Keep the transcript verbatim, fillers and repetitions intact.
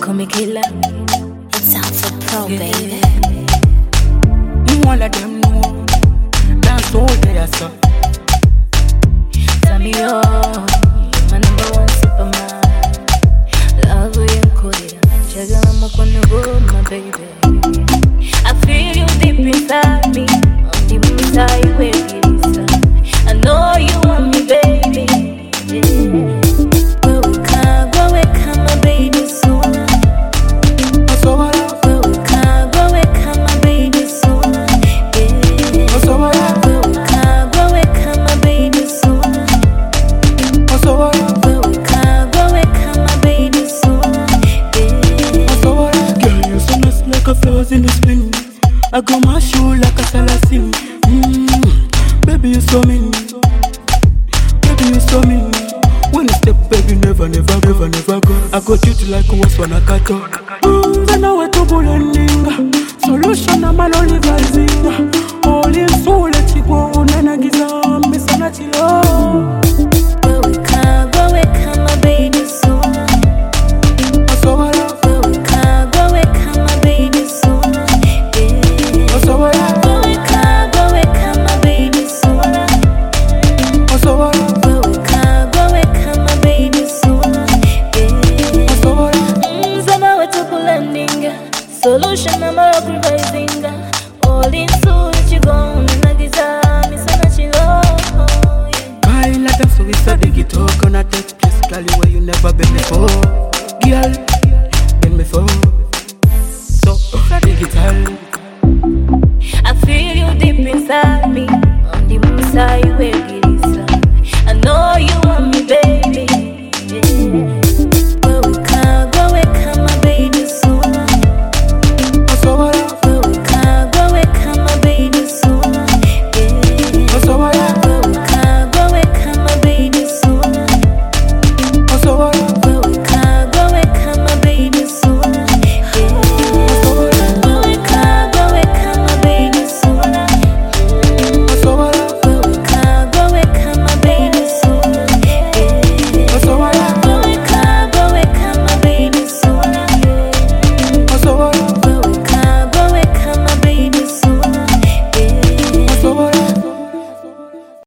call me killer. It's Alpha Pro, yeah, baby. You all of them know that's all they are, so. Tell me, oh, you're my number one superman. Love you and Korea. Jagger, I'm up on the road, my baby. I feel you deep inside me. On the inside where it is. I know you want me, baby. Yeah. Where we can, where we can, my baby, so. Where we can, where we can, my baby, so. Yeah. Where we can, where we can, my baby, so. Where we can, where we can, my baby, so. Yeah. Girl, you're so nice like a flowers in the spring. I got my shoe like a salasing. Mm, baby, you so mean. Baby, you so mean. When you step, baby, never, never, never, never go. I got you to like what's when I cut up. Mm, then I went to bullying. Solution, I'm a lonely rising. All in soul, let you go. Nana giza, miss a natilo. Where we can, where we can, my baby, so. Where we can, where we can, my baby, so. Yeah. Where we can, where we can, my baby, so. Where we can, where we can, my baby, so. Yeah. Mm, Zama we to landing. Solution, I'm a rock rising. All in soul, let you go. Nana giza, miss a natilo. I let them so we start the guitar. Gonna take place, girl, where you never been before. Girl, been before. So, digital. I feel you deep inside me. On the inside where it is. I know you